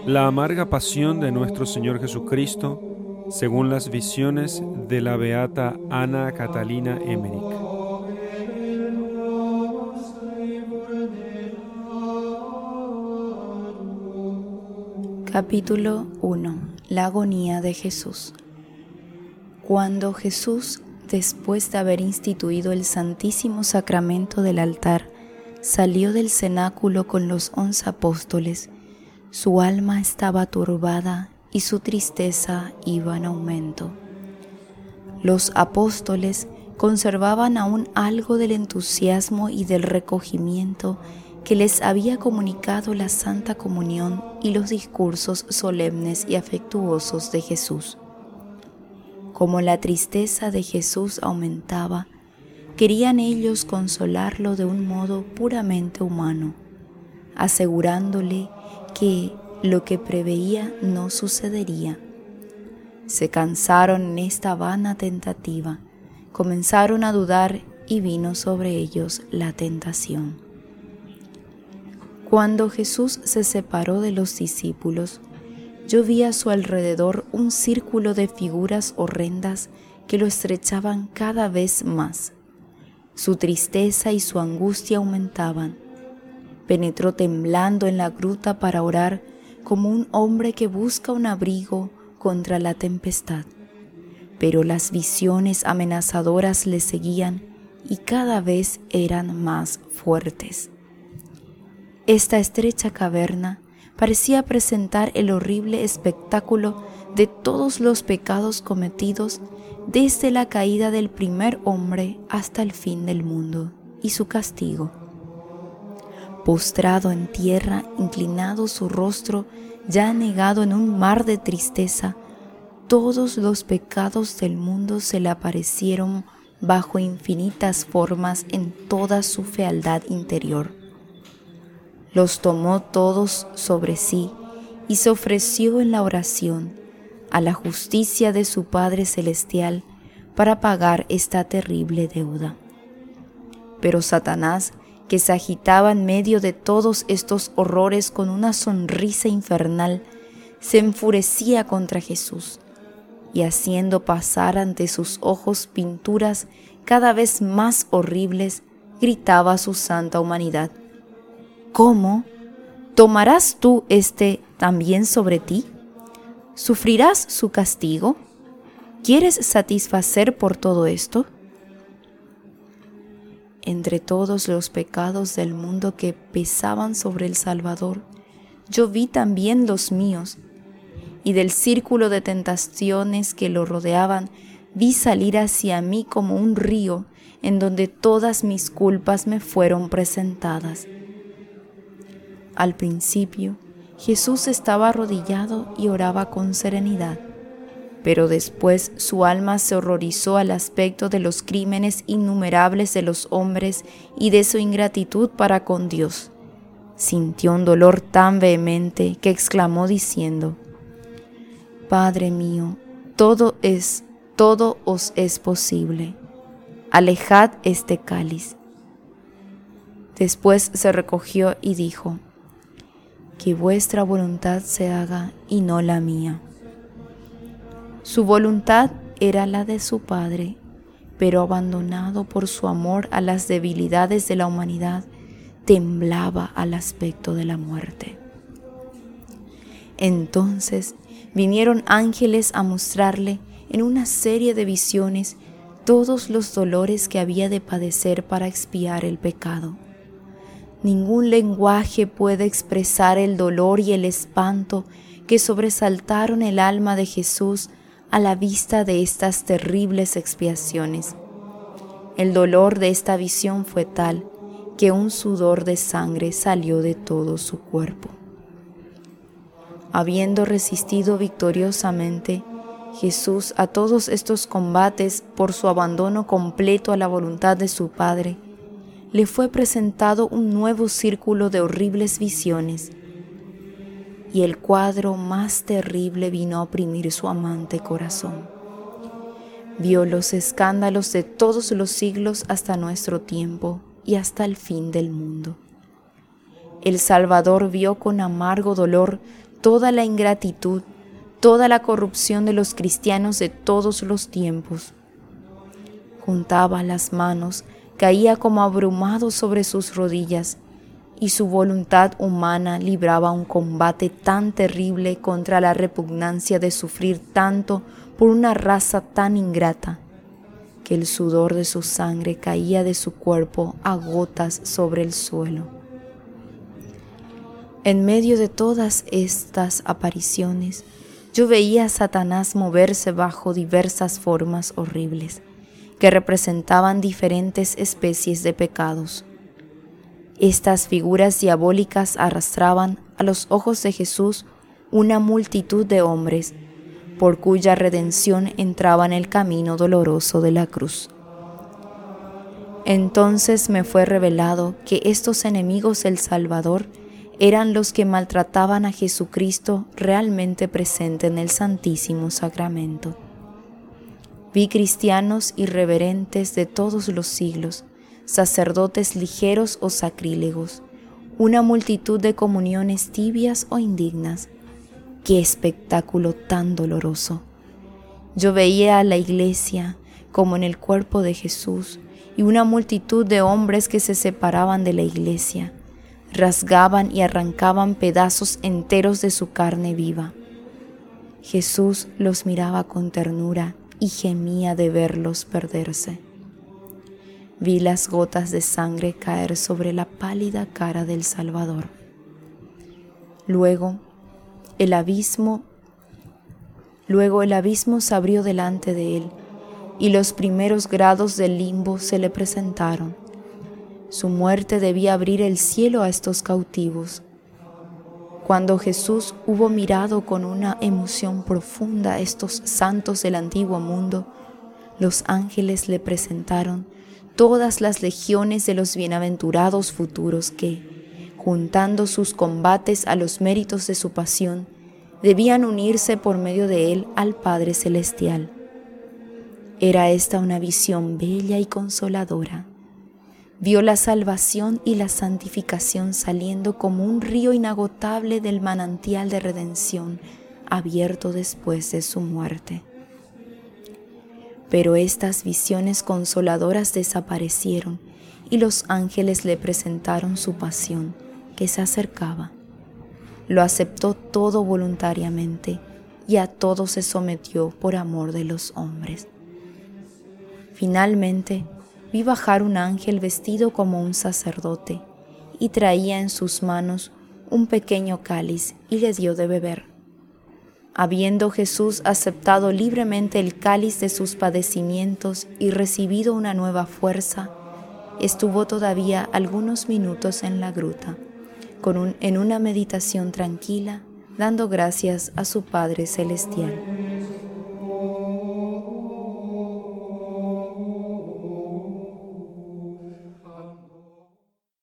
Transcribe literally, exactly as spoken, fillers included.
La amarga pasión de nuestro Señor Jesucristo, según las visiones de la beata Ana Catalina Emmerich. Capítulo uno. La agonía de Jesús. Cuando Jesús, después de haber instituido el Santísimo Sacramento del altar, salió del cenáculo con los once apóstoles, su alma estaba turbada y su tristeza iba en aumento. Los apóstoles conservaban aún algo del entusiasmo y del recogimiento que les había comunicado la Santa Comunión y los discursos solemnes y afectuosos de Jesús. Como la tristeza de Jesús aumentaba, querían ellos consolarlo de un modo puramente humano, asegurándole que lo que preveía no sucedería. Se cansaron en esta vana tentativa, comenzaron a dudar y vino sobre ellos la tentación. Cuando Jesús se separó de los discípulos, yo vi a su alrededor un círculo de figuras horrendas que lo estrechaban cada vez más. Su tristeza y su angustia aumentaban. Penetró temblando en la gruta para orar como un hombre que busca un abrigo contra la tempestad. Pero las visiones amenazadoras le seguían y cada vez eran más fuertes. Esta estrecha caverna parecía presentar el horrible espectáculo de todos los pecados cometidos desde la caída del primer hombre hasta el fin del mundo y su castigo. Postrado en tierra, inclinado su rostro, ya anegado en un mar de tristeza, todos los pecados del mundo se le aparecieron bajo infinitas formas en toda su fealdad interior. Los tomó todos sobre sí y se ofreció en la oración a la justicia de su Padre Celestial para pagar esta terrible deuda. Pero Satanás, que se agitaba en medio de todos estos horrores con una sonrisa infernal, se enfurecía contra Jesús y, haciendo pasar ante sus ojos pinturas cada vez más horribles, gritaba a su santa humanidad: ¿cómo? ¿Tomarás tú este también sobre ti? ¿Sufrirás su castigo? ¿Quieres satisfacer por todo esto? Entre todos los pecados del mundo que pesaban sobre el Salvador, yo vi también los míos, y del círculo de tentaciones que lo rodeaban, vi salir hacia mí como un río en donde todas mis culpas me fueron presentadas. Al principio, Jesús estaba arrodillado y oraba con serenidad, pero después su alma se horrorizó al aspecto de los crímenes innumerables de los hombres y de su ingratitud para con Dios. Sintió un dolor tan vehemente que exclamó diciendo: Padre mío, todo es, todo os es posible. Alejad este cáliz. Después se recogió y dijo: que vuestra voluntad se haga y no la mía. Su voluntad era la de su Padre, pero abandonado por su amor a las debilidades de la humanidad, temblaba al aspecto de la muerte. Entonces vinieron ángeles a mostrarle en una serie de visiones todos los dolores que había de padecer para expiar el pecado. Ningún lenguaje puede expresar el dolor y el espanto que sobresaltaron el alma de Jesús a la vista de estas terribles expiaciones. El dolor de esta visión fue tal que un sudor de sangre salió de todo su cuerpo. Habiendo resistido victoriosamente, Jesús a todos estos combates por su abandono completo a la voluntad de su Padre, le fue presentado un nuevo círculo de horribles visiones, y el cuadro más terrible vino a oprimir su amante corazón. Vio los escándalos de todos los siglos hasta nuestro tiempo y hasta el fin del mundo. El Salvador vio con amargo dolor toda la ingratitud, toda la corrupción de los cristianos de todos los tiempos. Juntaba las manos, caía como abrumado sobre sus rodillas, y su voluntad humana libraba un combate tan terrible contra la repugnancia de sufrir tanto por una raza tan ingrata, que el sudor de su sangre caía de su cuerpo a gotas sobre el suelo. En medio de todas estas apariciones, yo veía a Satanás moverse bajo diversas formas horribles, que representaban diferentes especies de pecados. Estas figuras diabólicas arrastraban a los ojos de Jesús una multitud de hombres, por cuya redención entraba en el camino doloroso de la cruz. Entonces me fue revelado que estos enemigos del Salvador eran los que maltrataban a Jesucristo realmente presente en el Santísimo Sacramento. Vi cristianos irreverentes de todos los siglos, sacerdotes ligeros o sacrílegos, una multitud de comuniones tibias o indignas. ¡Qué espectáculo tan doloroso! Yo veía a la iglesia como en el cuerpo de Jesús y una multitud de hombres que se separaban de la iglesia, rasgaban y arrancaban pedazos enteros de su carne viva. Jesús los miraba con ternura y gemía de verlos perderse. Vi las gotas de sangre caer sobre la pálida cara del Salvador. Luego el abismo, luego el abismo se abrió delante de él, y los primeros grados del limbo se le presentaron. Su muerte debía abrir el cielo a estos cautivos. Cuando Jesús hubo mirado con una emoción profunda a estos santos del antiguo mundo, los ángeles le presentaron todas las legiones de los bienaventurados futuros que, juntando sus combates a los méritos de su pasión, debían unirse por medio de él al Padre Celestial. Era esta una visión bella y consoladora. Vio la salvación y la santificación saliendo como un río inagotable del manantial de redención abierto después de su muerte. Pero estas visiones consoladoras desaparecieron y los ángeles le presentaron su pasión, que se acercaba. Lo aceptó todo voluntariamente y a todo se sometió por amor de los hombres. Finalmente, vi bajar un ángel vestido como un sacerdote y traía en sus manos un pequeño cáliz y le dio de beber. Habiendo Jesús aceptado libremente el cáliz de sus padecimientos y recibido una nueva fuerza, estuvo todavía algunos minutos en la gruta, con un, en una meditación tranquila, dando gracias a su Padre Celestial.